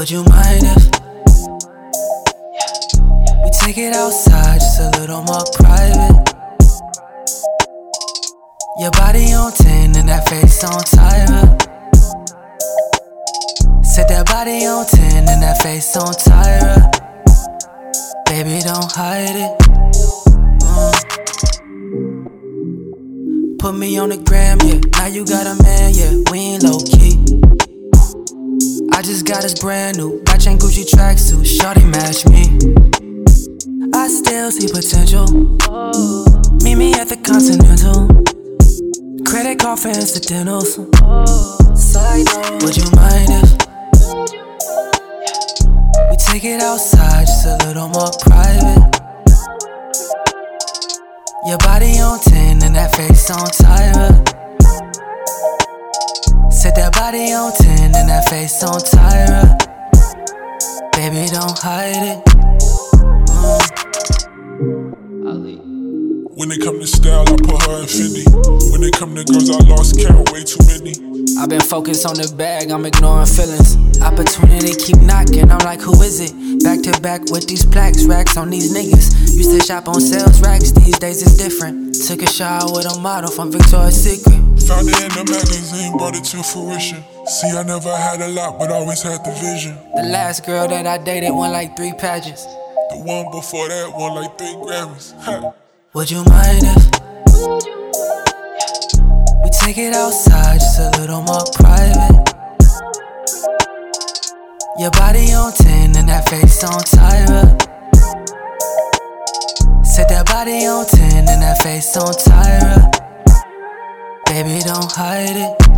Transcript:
Would you mind if we take it outside, just a little more private? Your body on 10 and that face on Tyra. Set that body on 10 and that face on Tyra. Baby, don't hide it. Put me on the gram, yeah. Now you got a man, yeah. We ain't low key. I just got us brand new Batch and Gucci tracksuit. Shawty match me. I still see potential. Meet me at the Continental. Credit card for incidentals. Side note, would you mind if we take it outside, just a little more private? Your body on 10 and that face on Tyra. Set that body on 10 and that face on Tyra. Baby, don't hide it. When it come to style, I put her in Fendi. When it come to girls, I lost count, way too many. I've been focused on the bag, I'm ignoring feelings. Opportunity keep knocking, I'm like, who is it? Back to back with these plaques, racks on these niggas. Used to shop on sales racks, these days it's different. Took a shower with a model from Victoria's Secret. Found it in the magazine, brought it to fruition. See, I never had a lot, but always had the vision. The last girl that I dated won like 3 pageants. The one before that won like 3 Grammys. Ha. Would you mind if we take it outside, just a little more private? Your body on 10 and that face on Tyra. Set that body on 10 and that face on Tyra. Baby, don't hide it.